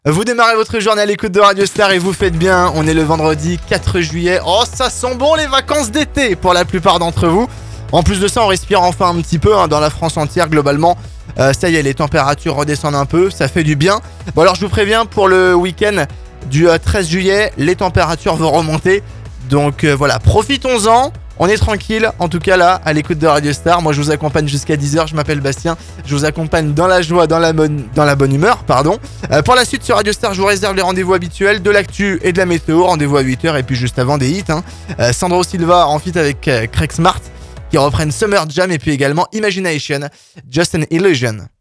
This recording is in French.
Vous démarrez votre journée à l'écoute de Radio Star et vous faites bien. On est le vendredi 4 juillet. Oh, ça sent bon les vacances d'été pour la plupart d'entre vous. En plus de ça, on respire enfin un petit peu dans la France entière globalement. Ça y est, les températures redescendent un peu, ça fait du bien. Bon alors je vous préviens, pour le week-end du 13 juillet, les températures vont remonter. Donc voilà, profitons-en. On est tranquille, en tout cas là, à l'écoute de Radio Star. Moi, je vous accompagne jusqu'à 10h. Je m'appelle Bastien. Je vous accompagne dans la joie, dans la bonne humeur, pardon. Pour la suite sur Radio Star, je vous réserve les rendez-vous habituels de l'actu et de la météo. Rendez-vous à 8h et puis juste avant des hits. Sandro Silva en feat avec Craig Smart qui reprennent Summer Jam et puis également Imagination, Just an Illusion.